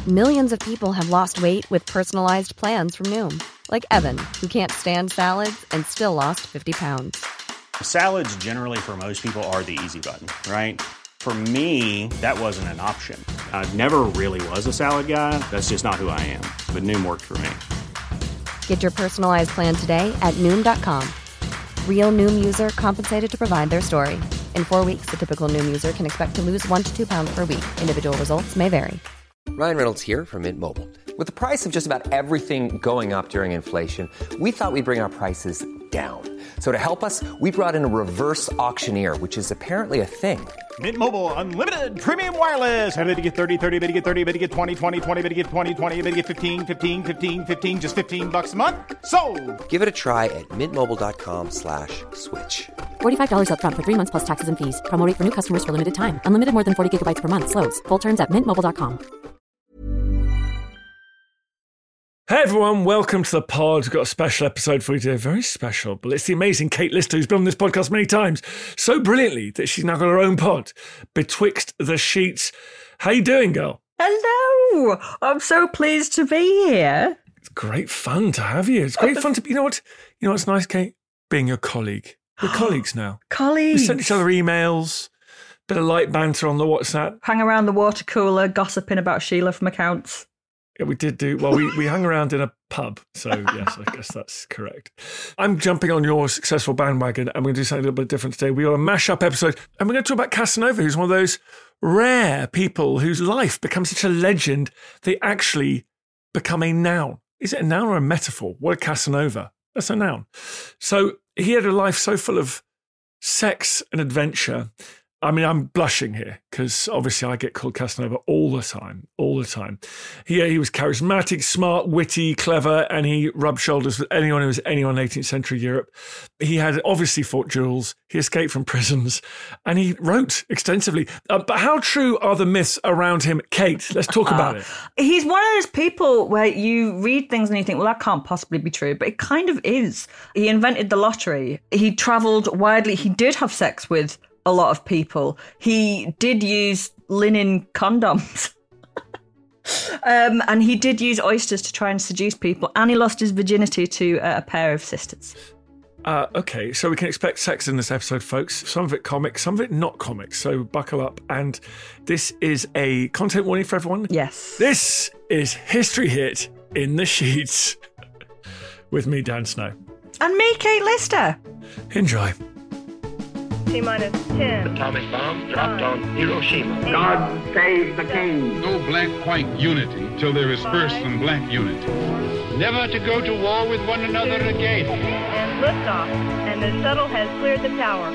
Millions of people have lost weight with personalized plans from Noom. Like Evan, who can't stand salads and still lost 50 pounds. Salads generally for most people are the easy button, right? For me, that wasn't an option. I never really was a salad guy. That's just not who I am. But Noom worked for me. Get your personalized plan today at Noom.com. Real Noom user compensated to provide their story. In 4 weeks, the typical Noom user can expect to lose 1 to 2 pounds per week. Individual results may vary. Ryan Reynolds here from Mint Mobile. With the price of just about everything going up during inflation, we thought we'd bring our prices down. So to help us, we brought in a reverse auctioneer, which is apparently a thing. Mint Mobile Unlimited Premium Wireless. How to get 30, 30, bit to get 30, bit to get 20, 20, 20, bit to get 20, 20, bit to get 15, 15, 15, 15, just $15 a month? Sold! Give it a try at mintmobile.com/switch. $45 up front for 3 months plus taxes and fees. Promo rate for new customers for limited time. Unlimited more than 40 gigabytes per month. Slows full terms at mintmobile.com. Hey everyone, welcome to the pod. We've got a special episode for you today, very special, but it's the amazing Kate Lister who's been on this podcast many times, so brilliantly that she's now got her own pod, Betwixt the Sheets. How you doing, girl? Hello, I'm so pleased to be here. It's great fun to have you. It's great fun to be, you know what's nice, Kate? Being your colleague. We're colleagues now. Colleagues. We send each other emails, bit of light banter on the WhatsApp. Hang around the water cooler, gossiping about Sheila from accounts. Yeah, we did do, well, we hung around in a pub, so yes, I guess that's correct. I'm jumping on your successful bandwagon, and we're going to do something a little bit different today. We got a mash-up episode, and we're going to talk about Casanova, who's one of those rare people whose life becomes such a legend, they actually become a noun. Is it a noun or a metaphor? What a Casanova. That's a noun. So he had a life so full of sex and adventure. I mean, I'm blushing here because obviously I get called Casanova all the time. He was charismatic, smart, witty, clever, and he rubbed shoulders with anyone who was anyone in 18th century Europe. He had obviously fought duels. He escaped from prisons and he wrote extensively. But how true are the myths around him? Kate, let's talk about it. He's one of those people where you read things and you think, well, that can't possibly be true, but it kind of is. He invented the lottery. He travelled widely. He did have sex with a lot of people. He did use linen condoms. And he did use oysters to try and seduce people. And he lost his virginity to a pair of sisters. Okay, so we can expect sex in this episode, folks. Some of it comic, some of it not comic. So buckle up. And this is a content warning for everyone. Yes. This is History Hit in the Sheets with me, Dan Snow. And me, Kate Lister. Enjoy. T-minus 10. Atomic bomb dropped on Hiroshima. God save the king. No black-white unity till there is first some black unity. Never to go to war with one another again. And liftoff, and the shuttle has cleared the tower.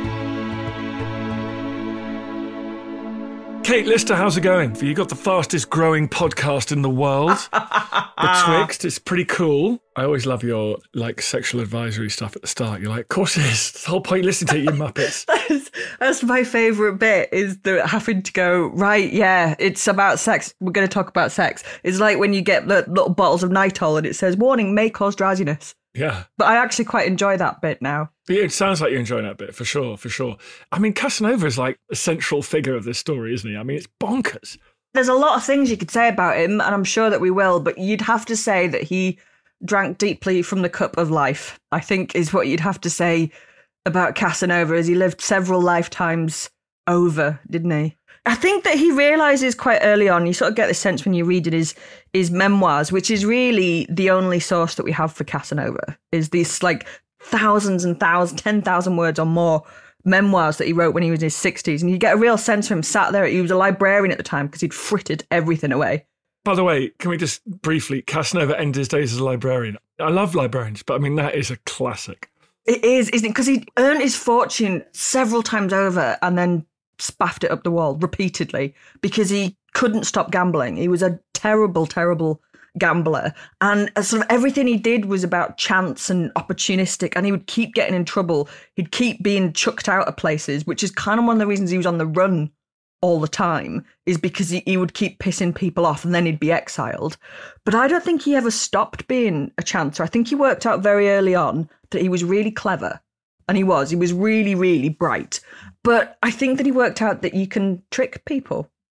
Kate Lister, how's it going? You got the fastest growing podcast in the world. Betwixt, it's pretty cool. I always love your sexual advisory stuff at the start. You're like, of course it is. It's the whole point, listen to you Muppets. That's my favourite bit, is the having to go, right, yeah, it's about sex. We're going to talk about sex. It's like when you get the little bottles of Nitol and it says, warning, may cause drowsiness. Yeah. But I actually quite enjoy that bit now. Yeah, it sounds like you're enjoying that bit, for sure. I mean, Casanova is like a central figure of this story, isn't he? I mean, it's bonkers. There's a lot of things you could say about him, and I'm sure that we will, but you'd have to say that he drank deeply from the cup of life, I think, is what you'd have to say about Casanova, as he lived several lifetimes over, didn't he? I think that he realises quite early on, you sort of get the sense when you read it, his memoirs, which is really the only source that we have for Casanova, is these like thousands and thousands, 10,000 words or more memoirs that he wrote when he was in his 60s. And you get a real sense of him sat there. He was a librarian at the time because he'd frittered everything away. By the way, can we just briefly, Casanova ended his days as a librarian. I love librarians, but I mean, that is a classic. It is, isn't it? Because he earned his fortune several times over and then spaffed it up the wall repeatedly because he couldn't stop gambling. He was a terrible, terrible gambler. And sort of everything he did was about chance and opportunistic, and he would keep getting in trouble. He'd keep being chucked out of places, which is kind of one of the reasons he was on the run all the time, is because he would keep pissing people off and then he'd be exiled. But I don't think he ever stopped being a chancer. I think he worked out very early on that he was really clever. And he was really, really bright. But I think that he worked out that you can trick people.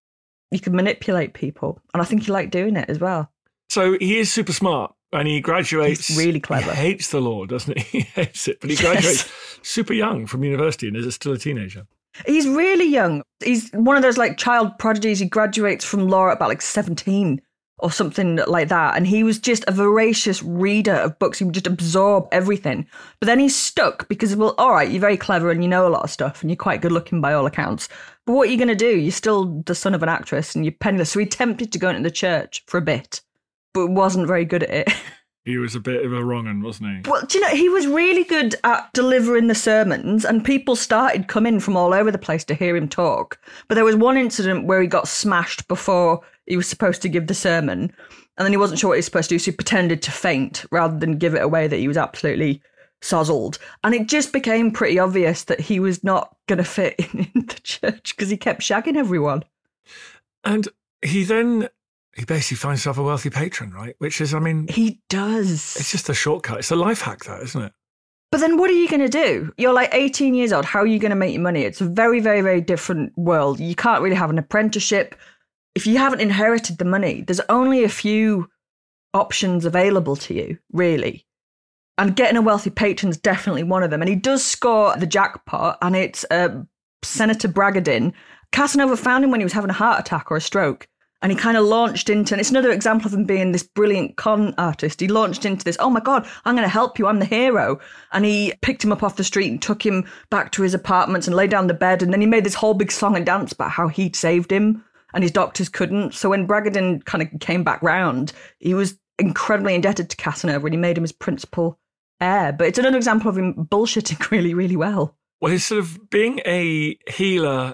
you could manipulate people. And I think he liked doing it as well. So he is super smart and he graduates. He's really clever. He hates the law, doesn't he? He hates it. But he graduates super young from university and is still a teenager. He's really young. He's one of those like child prodigies. He graduates from law at about like 17 or something like that. And he was just a voracious reader of books. He would just absorb everything. But then he's stuck because, well, all right, you're very clever and you know a lot of stuff and you're quite good looking by all accounts. But what are you going to do? You're still the son of an actress and you're penniless. So he attempted to go into the church for a bit, but wasn't very good at it. He was a bit of a wrong un, wasn't he? Well, do you know, he was really good at delivering the sermons and people started coming from all over the place to hear him talk. But there was one incident where he got smashed before he was supposed to give the sermon and then he wasn't sure what he was supposed to do, so he pretended to faint rather than give it away that he was absolutely sozzled. And it just became pretty obvious that he was not going to fit in the church because he kept shagging everyone. And he basically finds himself a wealthy patron, right? Which is, I mean... He does. It's just a shortcut. It's a life hack, that, isn't it? But then what are you going to do? You're like 18 years old. How are you going to make your money? It's a very, very, very different world. You can't really have an apprenticeship. If you haven't inherited the money, there's only a few options available to you, really. And getting a wealthy patron's definitely one of them. And he does score the jackpot, and it's Senator Bragadin. Casanova found him when he was having a heart attack or a stroke. And he kind of launched into, and it's another example of him being this brilliant con artist. He launched into this, oh my God, I'm going to help you. I'm the hero. And he picked him up off the street and took him back to his apartments and laid down the bed. And then he made this whole big song and dance about how he'd saved him and his doctors couldn't. So when Bragadin kind of came back round, he was incredibly indebted to Casanova and he made him his principal heir. But it's another example of him bullshitting really, really well. Well, he's sort of being a healer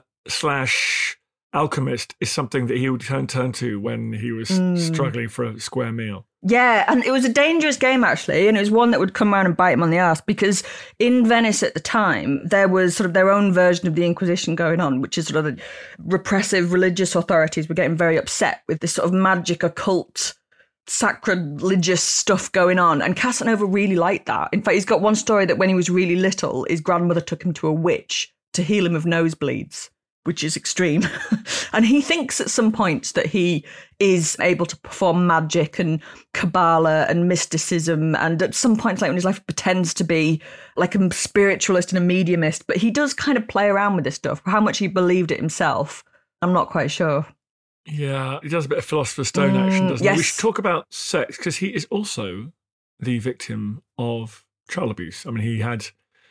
/ alchemist is something that he would turn to when he was struggling for a square meal. Yeah, and it was a dangerous game, actually, and it was one that would come around and bite him on the arse, because in Venice at the time, there was sort of their own version of the Inquisition going on, which is sort of the repressive religious authorities were getting very upset with this sort of magic, occult, sacrilegious stuff going on, and Casanova really liked that. In fact, he's got one story that when he was really little, his grandmother took him to a witch to heal him of nosebleeds, which is extreme. And he thinks at some points that he is able to perform magic and Kabbalah and mysticism. And at some points later in his life, pretends to be like a spiritualist and a mediumist. But he does kind of play around with this stuff. How much he believed it himself, I'm not quite sure. Yeah, he does a bit of Philosopher's Stone action, doesn't yes. he? We should talk about sex, because he is also the victim of child abuse. I mean, he had...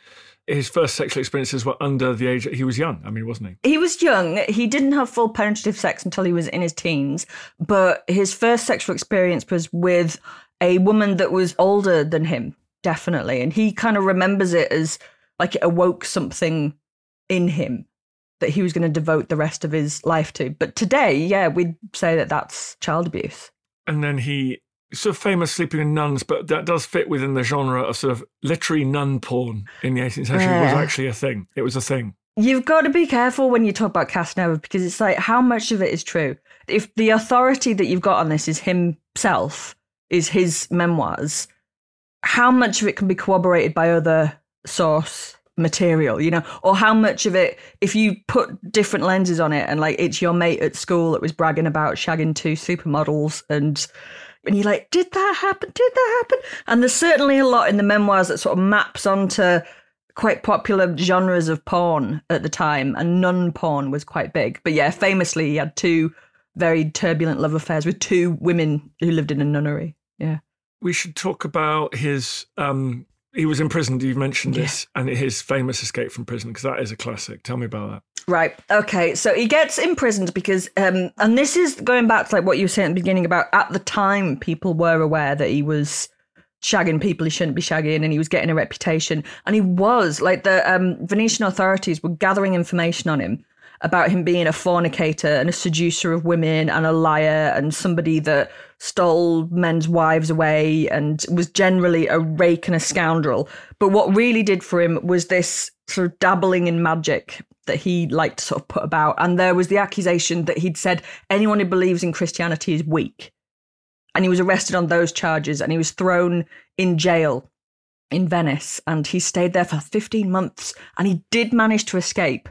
his first sexual experiences were under the age... he was young, I mean, wasn't he? He was young. He didn't have full penetrative sex until he was in his teens. But his first sexual experience was with a woman that was older than him, definitely. And he kind of remembers it as like it awoke something in him that he was going to devote the rest of his life to. But today, yeah, we'd say that that's child abuse. And then he... sort of famous sleeping with nuns, but that does fit within the genre of sort of literary nun porn in the 18th century. It was actually a thing. It was a thing. You've got to be careful when you talk about Casanova, because it's like, how much of it is true? If the authority that you've got on this is himself, is his memoirs, how much of it can be corroborated by other source material, you know? Or how much of it, if you put different lenses on it and like it's your mate at school that was bragging about shagging 2 supermodels and you're like, did that happen? Did that happen? And there's certainly a lot in the memoirs that sort of maps onto quite popular genres of porn at the time, and nun porn was quite big. But yeah, famously, he had 2 very turbulent love affairs with 2 women who lived in a nunnery. Yeah. We should talk about his... he was imprisoned, you've mentioned this, and his famous escape from prison, because that is a classic. Tell me about that. Right. Okay. So he gets imprisoned because, and this is going back to like what you were saying at the beginning about at the time people were aware that he was shagging people he shouldn't be shagging and he was getting a reputation. And he was, like the Venetian authorities were gathering information on him about him being a fornicator and a seducer of women and a liar and somebody that stole men's wives away and was generally a rake and a scoundrel. But what really did for him was this sort of dabbling in magic that he liked to sort of put about. And there was the accusation that he'd said anyone who believes in Christianity is weak. And he was arrested on those charges and he was thrown in jail in Venice. And he stayed there for 15 months and he did manage to escape.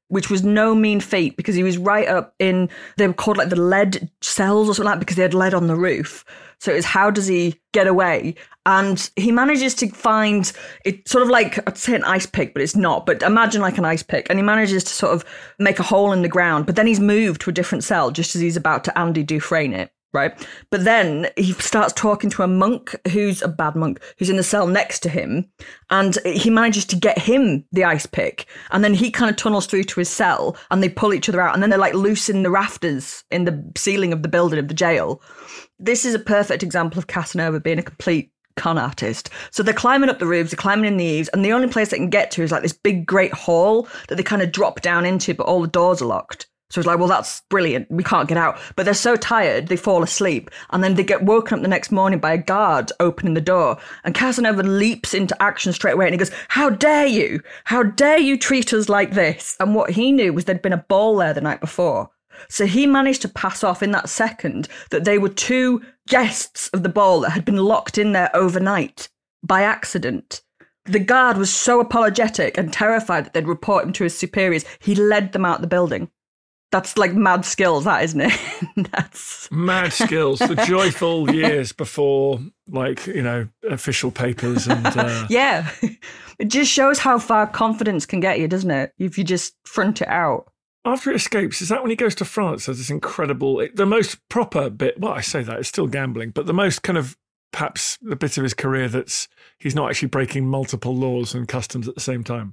which was no mean feat because he was right up in, they were called like the lead cells or something like that because they had lead on the roof. So it was how does he get away? And he manages to find, it's sort of like, I'd say an ice pick, but it's not. But imagine like an ice pick. And he manages to sort of make a hole in the ground. But then he's moved to a different cell just as he's about to Andy Dufresne it, right? But then he starts talking to a monk who's a bad monk, who's in the cell next to him. And he manages to get him the ice pick. And then he kind of tunnels through to his cell and they pull each other out. And then they're like loosen the rafters in the ceiling of the building of the jail. This is a perfect example of Casanova being a complete con artist. So they're climbing up the roofs, they're climbing in the eaves, and the only place they can get to is like this big, great hall that they kind of drop down into, but all the doors are locked. So it's like, well, that's brilliant. We can't get out. But they're so tired, they fall asleep. And then they get woken up the next morning by a guard opening the door. And Casanova leaps into action straight away. And he goes, how dare you? How dare you treat us like this? And what he knew was there'd been a ball there the night before. So he managed to pass off in that second that they were two guests of the ball that had been locked in there overnight by accident. The guard was so apologetic and terrified that they'd report him to his superiors. He led them out the building. That's like mad skills, that, isn't it? That's mad skills. The joyful years before, like, you know, official papers and... Yeah. It just shows how far confidence can get you, doesn't it? If you just front it out. After he escapes, is that when he goes to France? There's this incredible, the most proper bit, well, I say that, it's still gambling, but the most kind of, perhaps the bit of his career that's, he's not actually breaking multiple laws and customs at the same time.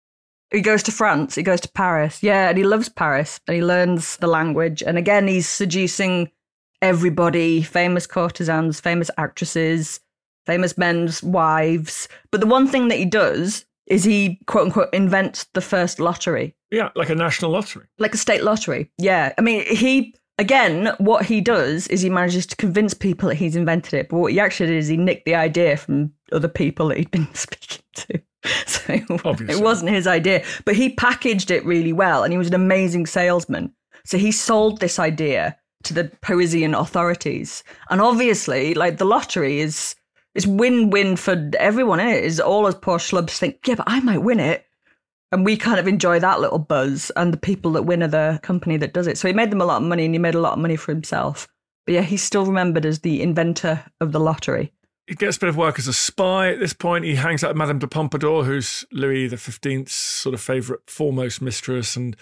He goes to France, he goes to Paris, yeah, and he loves Paris, and he learns the language, and again, he's seducing everybody, famous courtesans, famous actresses, famous men's wives, but the one thing that he does is he, quote unquote, invents the first lottery. Yeah, like a national lottery. Like a state lottery, yeah. I mean, again, what he does is he manages to convince people that he's invented it, but what he actually did is he nicked the idea from other people that he'd been speaking to. So it wasn't his idea, but he packaged it really well, and he was an amazing salesman. So he sold this idea to the Parisian authorities. And obviously, like, the lottery is... It's win-win for everyone, isn't it? Is all us poor schlubs think, yeah, but I might win it. And we kind of enjoy that little buzz. And the people that win are the company that does it. So he made them a lot of money and he made a lot of money for himself. But yeah, he's still remembered as the inventor of the lottery. He gets a bit of work as a spy at this point. He hangs out with Madame de Pompadour, who's Louis XV's sort of favourite foremost mistress. And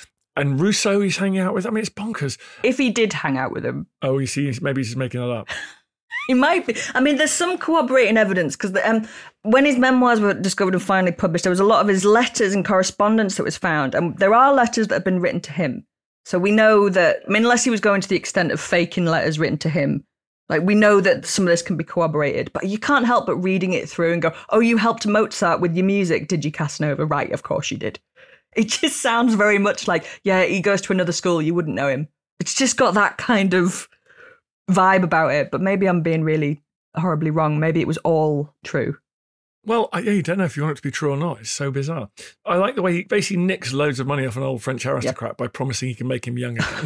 Rousseau he's hanging out with. I mean, it's bonkers. If he did hang out with him. Oh, you see, maybe he's just making it up. He might be. I mean, there's some corroborating evidence because when his memoirs were discovered and finally published, there was a lot of his letters and correspondence that was found. And there are letters that have been written to him. So we know that, I mean, unless he was going to the extent of faking letters written to him, like, we know that some of this can be corroborated. But you can't help but reading it through and go, oh, you helped Mozart with your music, did you, Casanova? Right, of course you did. It just sounds very much like, yeah, he goes to another school, you wouldn't know him. It's just got that kind of vibe about it, but maybe I'm being really horribly wrong. Maybe it was all true. Well, yeah, you don't know if you want it to be true or not. It's so bizarre. I like the way he basically nicks loads of money off an old French aristocrat by promising he can make him young again.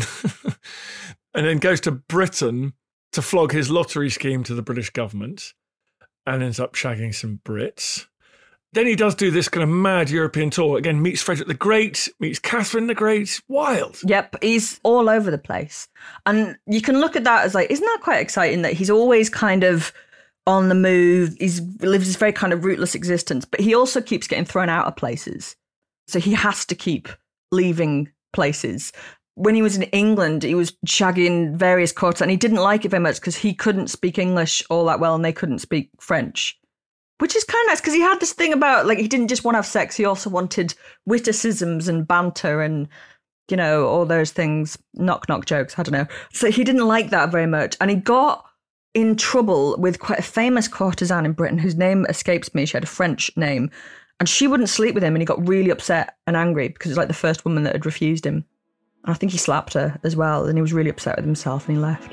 And then goes to Britain to flog his lottery scheme to the British government and ends up shagging some Brits. Then he does do this kind of mad European tour. Again, meets Frederick the Great, meets Catherine the Great. Wild. Yep, he's all over the place. And you can look at that as like, isn't that quite exciting that he's always kind of on the move? He lives this very kind of rootless existence, but he also keeps getting thrown out of places. So he has to keep leaving places. When he was in England, he was shagging various courts and he didn't like it very much because he couldn't speak English all that well and they couldn't speak French. Which is kind of nice because he had this thing about, like, he didn't just want to have sex, he also wanted witticisms and banter and, you know, all those things, knock-knock jokes, I don't know. So he didn't like that very much. And he got in trouble with quite a famous courtesan in Britain whose name escapes me. She had a French name. And she wouldn't sleep with him and he got really upset and angry because it was like the first woman that had refused him. And I think he slapped her as well and he was really upset with himself and he left.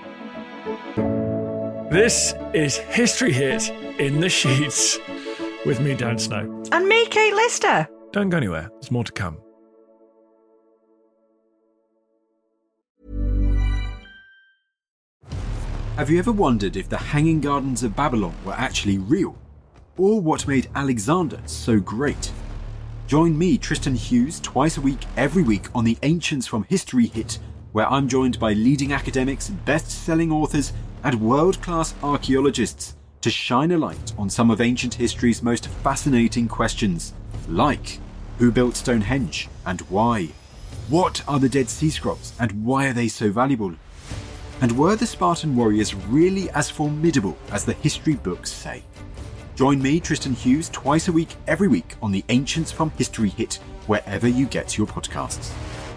This is History Hit in the Sheets with me, Dan Snow. And me, Kate Lister. Don't go anywhere. There's more to come. Have you ever wondered if the Hanging Gardens of Babylon were actually real? Or what made Alexander so great? Join me, Tristan Hughes, twice a week, every week on the Ancients from History hit, where I'm joined by leading academics, best-selling authors, and world-class archaeologists to shine a light on some of ancient history's most fascinating questions, like who built Stonehenge and why? What are the Dead Sea Scrolls and why are they so valuable? And were the Spartan warriors really as formidable as the history books say? Join me, Tristan Hughes, twice a week, every week on the Ancients from History hit, wherever you get your podcasts.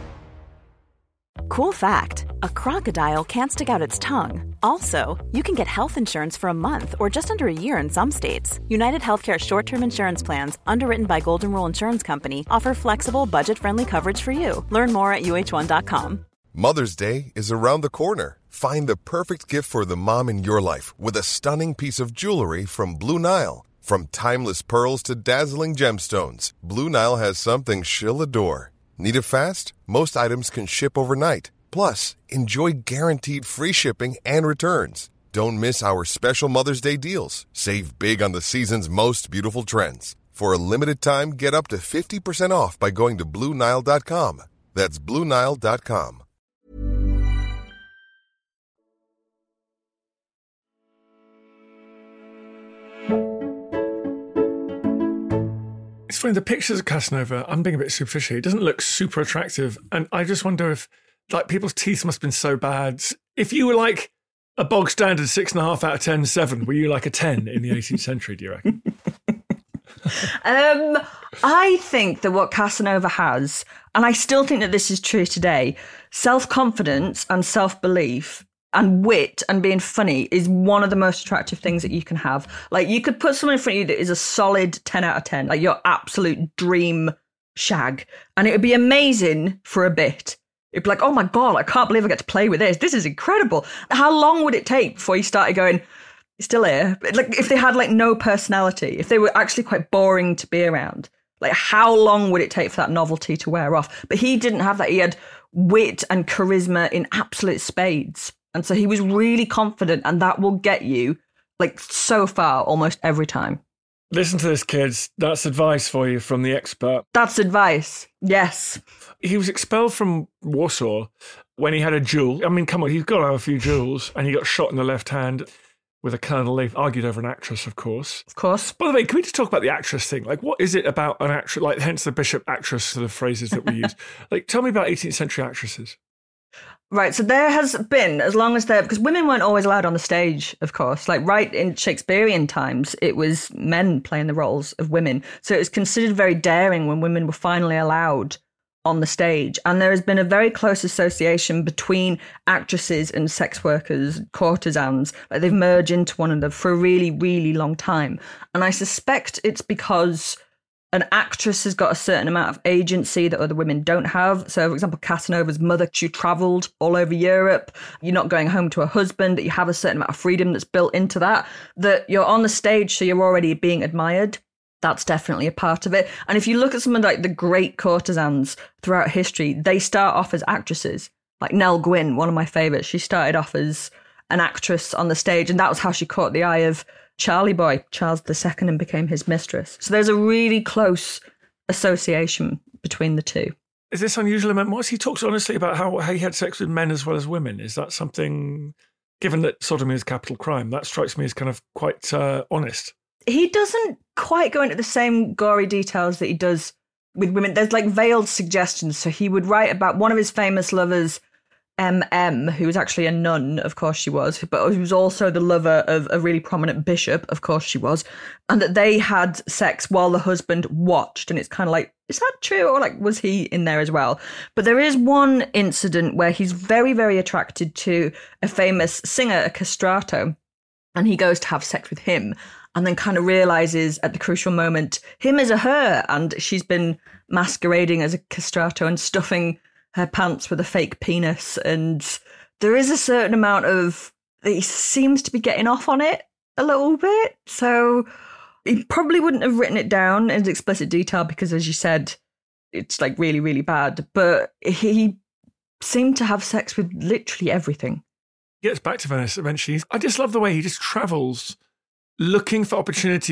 Cool fact, a crocodile can't stick out its tongue. Also, you can get health insurance for a month or just under a year in some states. United Healthcare short-term insurance plans, underwritten by Golden Rule Insurance Company, offer flexible, budget-friendly coverage for you. Learn more at UH1.com. Mother's Day is around the corner. Find the perfect gift for the mom in your life with a stunning piece of jewelry from Blue Nile. From timeless pearls to dazzling gemstones, Blue Nile has something she'll adore. Need it fast? Most items can ship overnight. Plus, enjoy guaranteed free shipping and returns. Don't miss our special Mother's Day deals. Save big on the season's most beautiful trends. For a limited time, get up to 50% off by going to BlueNile.com. That's BlueNile.com. It's funny, the pictures of Casanova, I'm being a bit superficial. It doesn't look super attractive. And I just wonder if, like, people's teeth must have been so bad. If you were like a bog standard 6.5 out of 10, 7, were you like a 10 in the 18th century, do you reckon? I think that what Casanova has, and I still think that this is true today, self-confidence and self-belief and wit and being funny is one of the most attractive things that you can have. Like, you could put someone in front of you that is a solid 10 out of 10, like your absolute dream shag, and it would be amazing for a bit. It'd be like, oh my God, I can't believe I get to play with this. This is incredible. How long would it take before you started going, still here? Like, if they had like no personality, if they were actually quite boring to be around, like how long would it take for that novelty to wear off? But he didn't have that. He had wit and charisma in absolute spades. And so he was really confident, and that will get you like so far almost every time. Listen to this, kids. That's advice for you from the expert. That's advice. Yes. He was expelled from Warsaw when he had a duel. I mean, come on, he's got to have a few duels, and he got shot in the left hand with a colonel. They argued over an actress, of course. Of course. By the way, can we just talk about the actress thing? Like, what is it about an actress? Like, hence the bishop actress sort of phrases that we use. Like, tell me about 18th century actresses. Right, so there has been, as long as because women weren't always allowed on the stage, of course. Like, right in Shakespearean times, it was men playing the roles of women. So it was considered very daring when women were finally allowed on the stage. And there has been a very close association between actresses and sex workers, courtesans. Like, they've merged into one another for a really, really long time. And I suspect it's because an actress has got a certain amount of agency that other women don't have. So, for example, Casanova's mother, she travelled all over Europe. You're not going home to a husband, that you have a certain amount of freedom that's built into that, that you're on the stage, so you're already being admired. That's definitely a part of it. And if you look at someone like the great courtesans throughout history, they start off as actresses. Like Nell Gwyn, one of my favourites, she started off as an actress on the stage, and that was how she caught the eye of Charlie Boy, Charles II, and became his mistress. So there's a really close association between the two. Is this unusual in memoirs? He talks honestly about how he had sex with men as well as women. Is that something, given that sodomy is a capital crime, that strikes me as kind of quite honest? He doesn't quite go into the same gory details that he does with women. There's like veiled suggestions. So he would write about one of his famous lovers, M.M., who was actually a nun, of course she was, but who was also the lover of a really prominent bishop, of course she was, and that they had sex while the husband watched. And it's kind of like, is that true? Or like, was he in there as well? But there is one incident where he's very, very attracted to a famous singer, a castrato, and he goes to have sex with him and then kind of realises at the crucial moment, him is a her, and she's been masquerading as a castrato and stuffing her pants with a fake penis. And there is a certain amount of, he seems to be getting off on it a little bit. So he probably wouldn't have written it down in explicit detail because, as you said, it's like really, really bad. But he seemed to have sex with literally everything. He gets back to Venice eventually. I just love the way he just travels looking for opportunities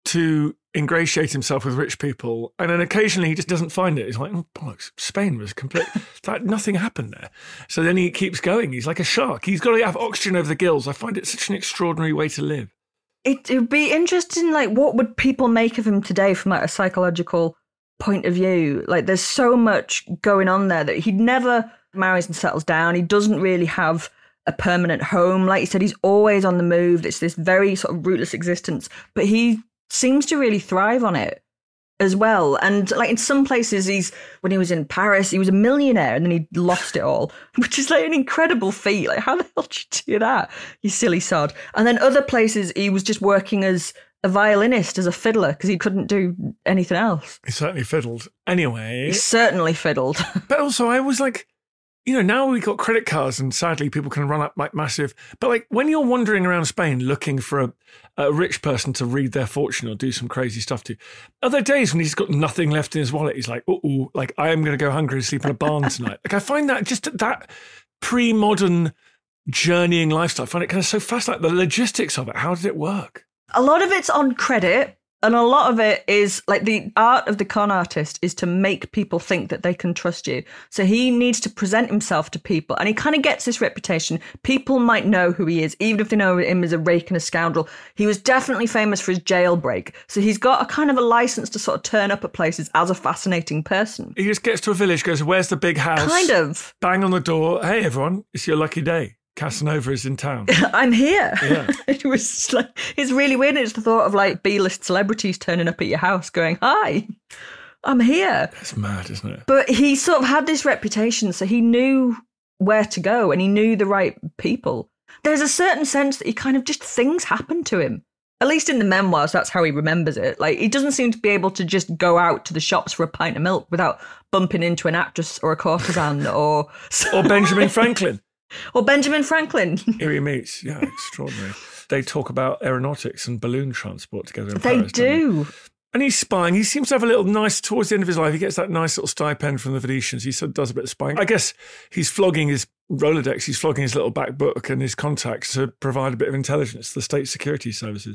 to ingratiate himself with rich people, and then occasionally he just doesn't find it. He's like, oh, bollocks, Spain was complete. Like, nothing happened there. So then he keeps going. He's like a shark. He's got to have oxygen over the gills. I find it such an extraordinary way to live. It would be interesting, like, what would people make of him today from like a psychological point of view? Like, there's so much going on there that he never marries and settles down. He doesn't really have a permanent home. Like you said, he's always on the move. It's this very sort of rootless existence, but he seems to really thrive on it as well. And like in some places, when he was in Paris, he was a millionaire and then he lost it all, which is like an incredible feat. Like, how the hell did you do that, you silly sod? And then other places, he was just working as a violinist, as a fiddler, because he couldn't do anything else. He certainly fiddled. Anyway. He certainly fiddled. But also, I was like, you know, now we've got credit cards and sadly people can run up like massive. But like when you're wandering around Spain looking for a rich person to read their fortune or do some crazy stuff to, other days when he's got nothing left in his wallet, he's like, uh-oh, like I am going to go hungry and sleep in a barn tonight. Like I find that just that pre-modern journeying lifestyle, I find it kind of so fascinating. The logistics of it, how did it work? A lot of it's on credit. And a lot of it is like the art of the con artist is to make people think that they can trust you. So he needs to present himself to people and he kind of gets this reputation. People might know who he is, even if they know him as a rake and a scoundrel. He was definitely famous for his jailbreak. So he's got a kind of a license to sort of turn up at places as a fascinating person. He just gets to a village, goes, where's the big house? Kind of. Bang on the door. Hey, everyone, it's your lucky day. Casanova is in town. I'm here. Yeah. It was like, it's really weird. It's the thought of like B-list celebrities turning up at your house going, hi, I'm here. That's mad, isn't it? But he sort of had this reputation, so he knew where to go and he knew the right people. There's a certain sense that he kind of just things happen to him. At least in the memoirs, that's how he remembers it. Like, he doesn't seem to be able to just go out to the shops for a pint of milk without bumping into an actress or a courtesan or Benjamin Franklin. Or Benjamin Franklin. Here he meets. Yeah, extraordinary. They talk about aeronautics and balloon transport together in Paris. They do. And he's spying. He seems to have a little nice, towards the end of his life, he gets that nice little stipend from the Venetians. He sort of does a bit of spying. I guess he's flogging his Rolodex, he's flogging his little back book and his contacts to provide a bit of intelligence to the state security services.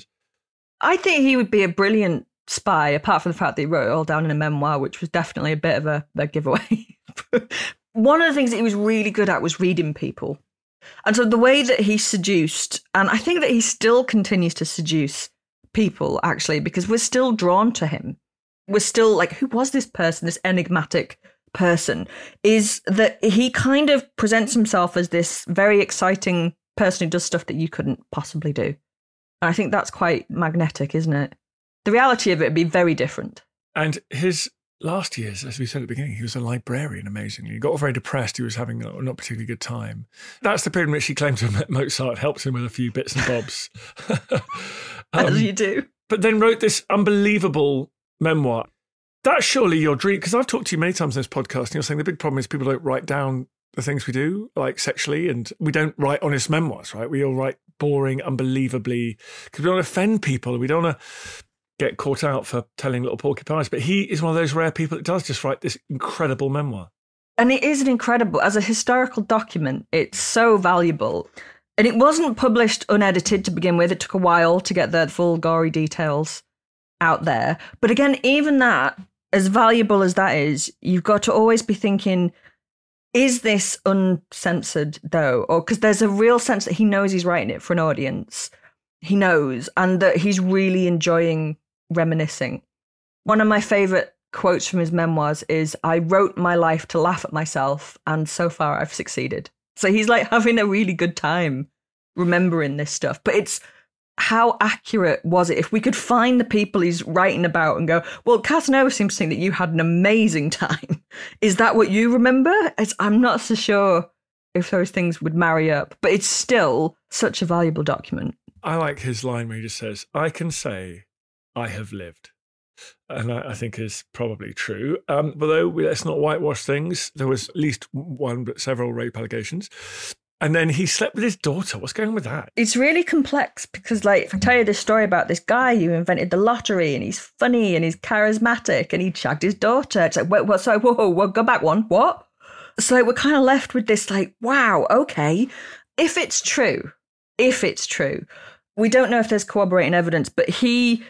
I think he would be a brilliant spy, apart from the fact that he wrote it all down in a memoir, which was definitely a bit of a giveaway. One of the things that he was really good at was reading people. And so the way that he seduced, and I think that he still continues to seduce people, actually, because we're still drawn to him. We're still like, who was this person, this enigmatic person? Is that he kind of presents himself as this very exciting person who does stuff that you couldn't possibly do. And I think that's quite magnetic, isn't it? The reality of it would be very different. And his last years, as we said at the beginning, he was a librarian, amazingly. He got very depressed. He was having a not particularly good time. That's the period in which he claimed to have met Mozart, helped him with a few bits and bobs. As you do. But then wrote this unbelievable memoir. That's surely your dream, because I've talked to you many times in this podcast, and you're saying the big problem is people don't write down the things we do, like sexually, and we don't write honest memoirs, right? We all write boring, unbelievably, because we don't want to offend people, and we don't want to get caught out for telling little porcupines. But he is one of those rare people that does just write this incredible memoir. And it is an incredible, as a historical document, it's so valuable. And it wasn't published unedited to begin with. It took a while to get the full gory details out there. But again, even that, as valuable as that is, you've got to always be thinking, is this uncensored though? Or because there's a real sense that he knows he's writing it for an audience. He knows, and that he's really enjoying reminiscing. One of my favourite quotes from his memoirs is, I wrote my life to laugh at myself, and so far I've succeeded. So he's like having a really good time remembering this stuff. But it's, how accurate was it? If we could find the people he's writing about and go, well, Casanova seems to think that you had an amazing time. Is that what you remember? I'm not so sure if those things would marry up, but it's still such a valuable document. I like his line where he just says, I can say I have lived. And I think is probably true. Although let's not whitewash things. There was at least one, but several rape allegations. And then he slept with his daughter. What's going on with that? It's really complex because, like, if I tell you this story about this guy who invented the lottery and he's funny and he's charismatic and he shagged his daughter. It's like, what? Sorry, whoa, go back one. What? So we're kind of left with this, like, wow, okay. If it's true, we don't know if there's corroborating evidence, but he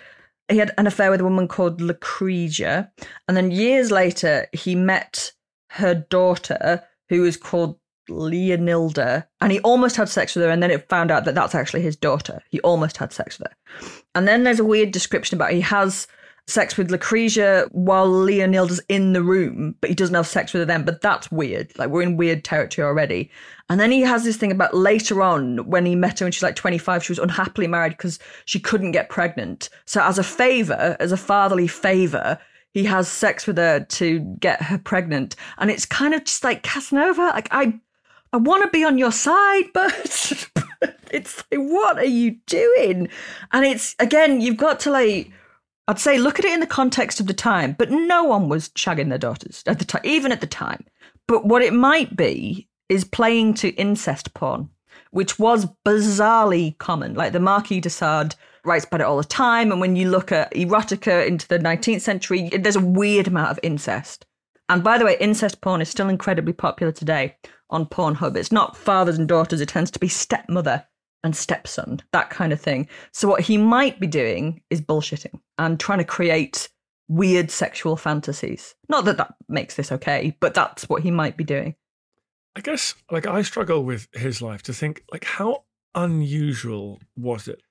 he had an affair with a woman called Lucretia. And then years later, he met her daughter, who was called Leonilda, and he almost had sex with her, and then it found out that that's actually his daughter. He almost had sex with her. And then there's a weird description about he has sex with Lucretia while Leonilda's in the room, but he doesn't have sex with her then. But that's weird. Like, we're in weird territory already. And then he has this thing about later on, when he met her when she was like 25, she was unhappily married because she couldn't get pregnant. So as a favour, as a fatherly favour, he has sex with her to get her pregnant. And it's kind of just like, Casanova, like, I want to be on your side, but it's like, what are you doing? And it's, again, you've got to, like, I'd say look at it in the context of the time, but no one was shagging their daughters at the time, even at the time. But what it might be is playing to incest porn, which was bizarrely common. Like, the Marquis de Sade writes about it all the time. And when you look at erotica into the 19th century, there's a weird amount of incest. And by the way, incest porn is still incredibly popular today on Pornhub. It's not fathers and daughters. It tends to be stepmother and stepson, that kind of thing. So what he might be doing is bullshitting and trying to create weird sexual fantasies. Not that that makes this okay, but that's what he might be doing. I guess, like, I struggle with his life to think, like, how unusual was it?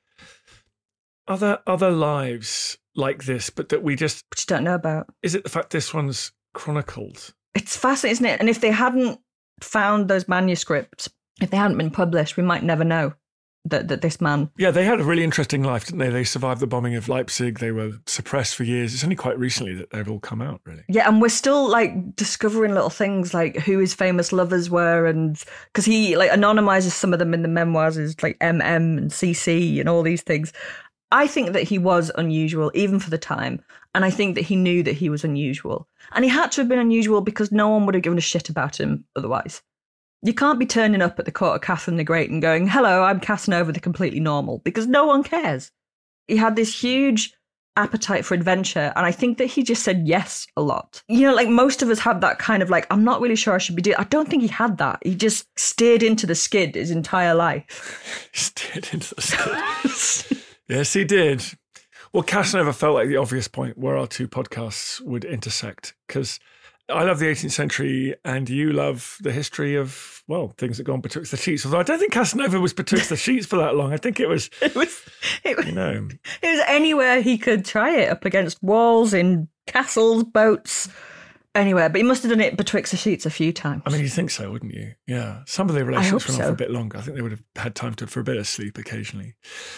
Are there other lives like this, but that we just don't know about? Is it the fact this one's chronicled? It's fascinating, isn't it? And if they hadn't found those manuscripts, if they hadn't been published, we might never know that this man... Yeah, they had a really interesting life, didn't they? They survived the bombing of Leipzig. They were suppressed for years. It's only quite recently that they've all come out, really. Yeah, and we're still, like, discovering little things like who his famous lovers were, and because he, like, anonymizes some of them in the memoirs as, like, MM and CC and all these things. I think that he was unusual, even for the time. And I think that he knew that he was unusual. And he had to have been unusual because no one would have given a shit about him otherwise. You can't be turning up at the court of Catherine the Great and going, hello, I'm Casanova the completely normal, because no one cares. He had this huge appetite for adventure, and I think that he just said yes a lot. You know, like, most of us have that kind of, like, I'm not really sure I should be doing. I don't think he had that. He just steered into the skid his entire life. Steered into the skid. Yes, he did. Well, Casanova felt like the obvious point where our two podcasts would intersect, because I love the 18th century and you love the history of, well, things that go on betwixt the sheets. Although I don't think Casanova was betwixt the sheets for that long. I think it was you know. It was anywhere he could try it, up against walls, in castles, boats, anywhere. But he must have done it betwixt the sheets a few times. I mean, you'd think so, wouldn't you? Yeah. Some of their relationships went on for a bit longer. I think they would have had time for a bit of sleep occasionally.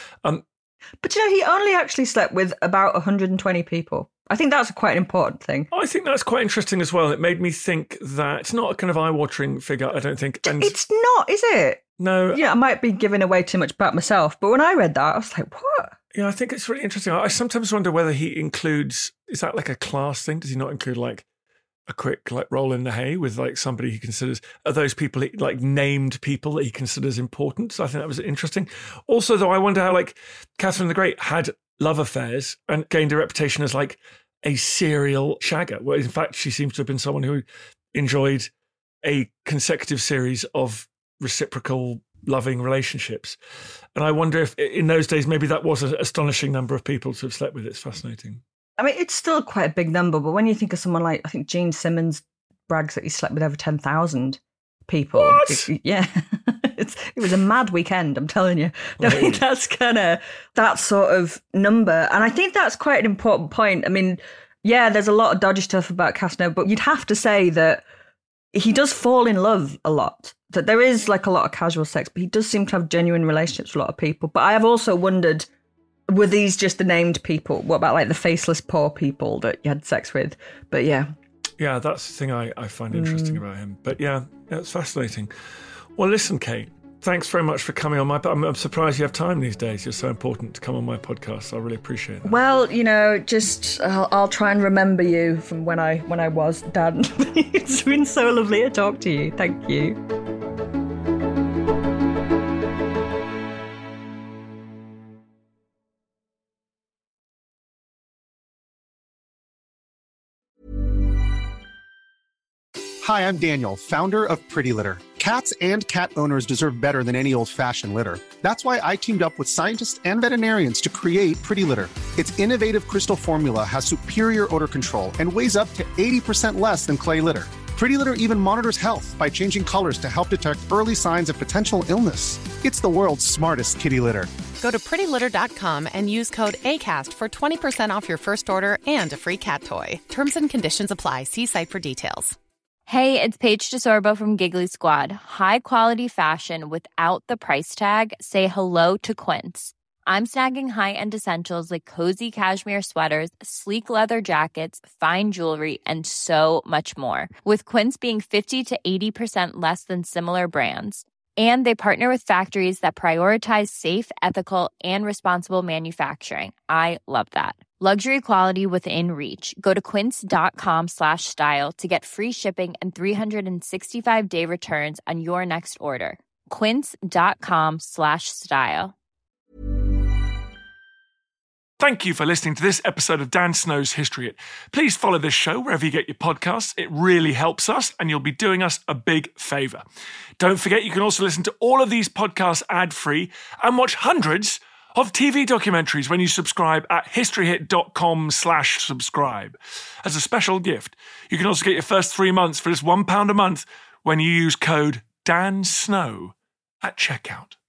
But, you know, he only actually slept with about 120 people. I think that's quite an important thing. I think that's quite interesting as well. It made me think that it's not a kind of eye-watering figure, I don't think. And it's not, is it? No. Yeah, I might be giving away too much about myself, but when I read that, I was like, what? Yeah, I think it's really interesting. I sometimes wonder whether he includes, is that like a class thing? Does he not include, like, a quick, like, roll in the hay with, like, somebody he considers, are those people, like, named people that he considers important? So I think that was interesting. Also, though, I wonder how, like, Catherine the Great had love affairs and gained a reputation as, like, a serial shagger, where in fact she seems to have been someone who enjoyed a consecutive series of reciprocal loving relationships. And I wonder if in those days maybe that was an astonishing number of people to have slept with. It's fascinating. I mean, it's still quite a big number, but when you think of someone like, I think Gene Simmons brags that he slept with over 10,000 people. What? Yeah. It was a mad weekend, I'm telling you. No, I think that's kind of that sort of number. And I think that's quite an important point. I mean, yeah, there's a lot of dodgy stuff about Casanova, but you'd have to say that he does fall in love a lot. That there is, like, a lot of casual sex, but he does seem to have genuine relationships with a lot of people. But I have also wondered, were these just the named people? What about, like, the faceless poor people that you had sex with? But yeah. Yeah, that's the thing I find interesting about him. But yeah, it's fascinating. Well, listen, Kate, thanks very much for coming on my... I'm surprised you have time these days. You're so important to come on my podcast. So I really appreciate that. Well, you know, just I'll try and remember you from when I was, Dan. It's been so lovely to talk to you. Thank you. Hi, I'm Daniel, founder of Pretty Litter. Cats and cat owners deserve better than any old-fashioned litter. That's why I teamed up with scientists and veterinarians to create Pretty Litter. Its innovative crystal formula has superior odor control and weighs up to 80% less than clay litter. Pretty Litter even monitors health by changing colors to help detect early signs of potential illness. It's the world's smartest kitty litter. Go to prettylitter.com and use code ACAST for 20% off your first order and a free cat toy. Terms and conditions apply. See site for details. Hey, it's Paige DeSorbo from Giggly Squad. High quality fashion without the price tag. Say hello to Quince. I'm snagging high-end essentials like cozy cashmere sweaters, sleek leather jackets, fine jewelry, and so much more. With Quince being 50 to 80% less than similar brands. And they partner with factories that prioritize safe, ethical, and responsible manufacturing. I love that. Luxury quality within reach. Go to quince.com/style to get free shipping and 365-day returns on your next order. Quince.com/style. Thank you for listening to this episode of Dan Snow's History Hit. Please follow this show wherever you get your podcasts. It really helps us, and you'll be doing us a big favour. Don't forget, you can also listen to all of these podcasts ad-free and watch hundreds of TV documentaries when you subscribe at historyhit.com/subscribe. As a special gift, you can also get your first 3 months for just £1 a month when you use code DANSNOW at checkout.